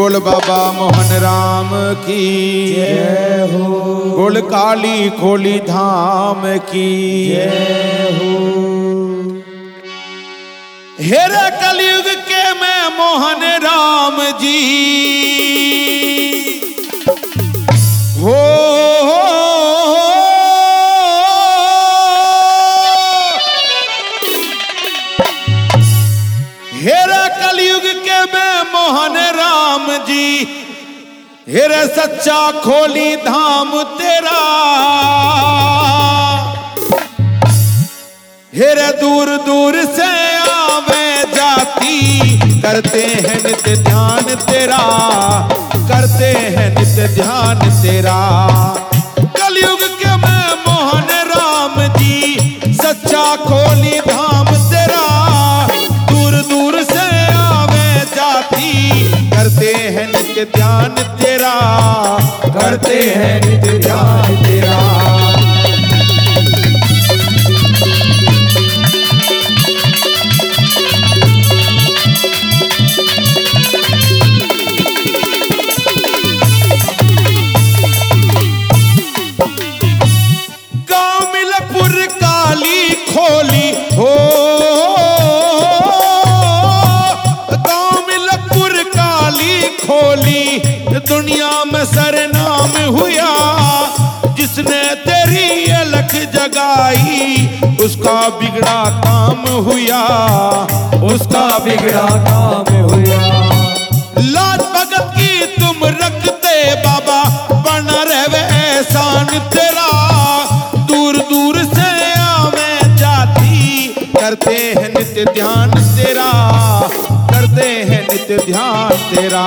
बोल बाबा मोहन राम की जय हो। बोल काली खोली धाम की जय हो। हेरे कलयुग के मैं मोहन राम जी हो हेरे कलयुग के मैं मोहन राम जी हेरे सच्चा खोली धाम तेरा हेरे दूर दूर से आवे जाती करते हैं नित्य ध्यान तेरा करते हैं नित्य ध्यान तेरा कलयुग के मैं मोहन राम जी सच्चा खोली धाम तेरा दूर दूर से आवे जाती करते हैं नित्य ध्यान तेरा करते हैं नित्य ध्यान तेरा खोली हो गांव में लखपुर काली खोली दुनिया में सरनाम हुआ जिसने तेरी अलख जगाई उसका बिगड़ा काम हुआ उसका बिगड़ा काम हुआ लाज भगत की तुम रखते बाबा बना रहे एहसान तेरा दूर दूर से करते हैं नित्य ध्यान तेरा करते हैं नित्य ध्यान तेरा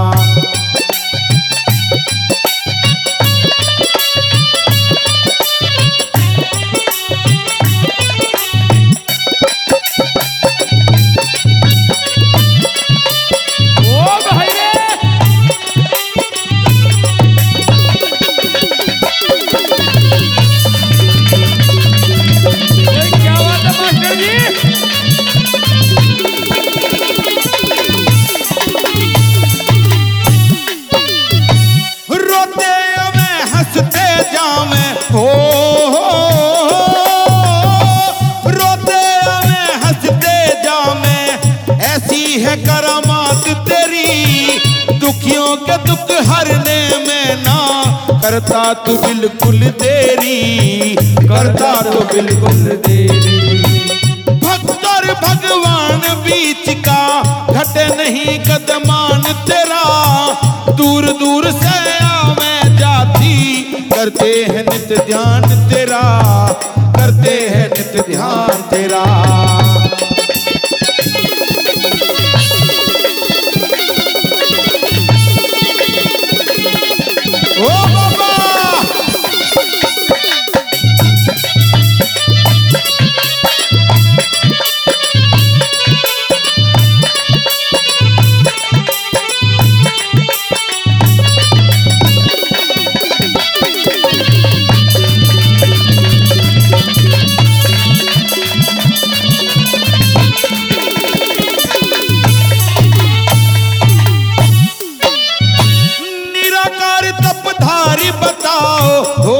हो रोते में हंसते जामे ऐसी है करामात तेरी दुखियों के दुख हरने में ना करता तू बिल्कुल देरी करता तू बिल्कुल देरी भक्त और भगवान बीच का घटे नहीं कदमान तेरा दूर दूर से आवे जाती करते हैं नित्य ध्यान तेरा करते हैं नित्य ध्यान तेरा ओ बाबा बताओ हो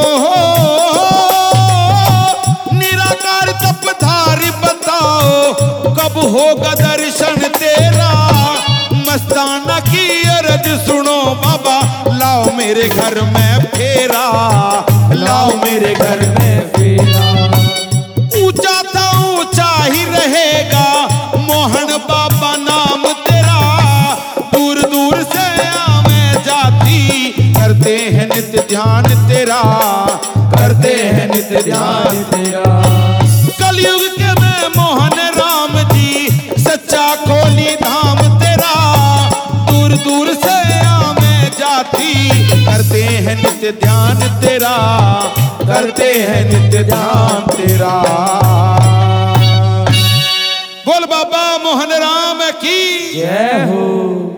निराकार तपधारी बताओ कब होगा दर्शन तेरा मस्ताना की अर्ज सुनो बाबा लाओ मेरे घर में फेरा लाओ मेरे घर में फेरा ऊंचा था ऊंचा ही रहेगा मोहन बाबा नाम तेरा दूर दूर से आवे जाती करते हैं नित्य ध्यान तेरा करते हैं नित्य ध्यान तेरा कलयुग के मैं मोहन राम जी सच्चा खोली धाम तेरा दूर दूर से आवे जाती करते हैं नित्य ध्यान तेरा करते हैं नित्य ध्यान तेरा बोल बाबा मोहन राम की जय हो।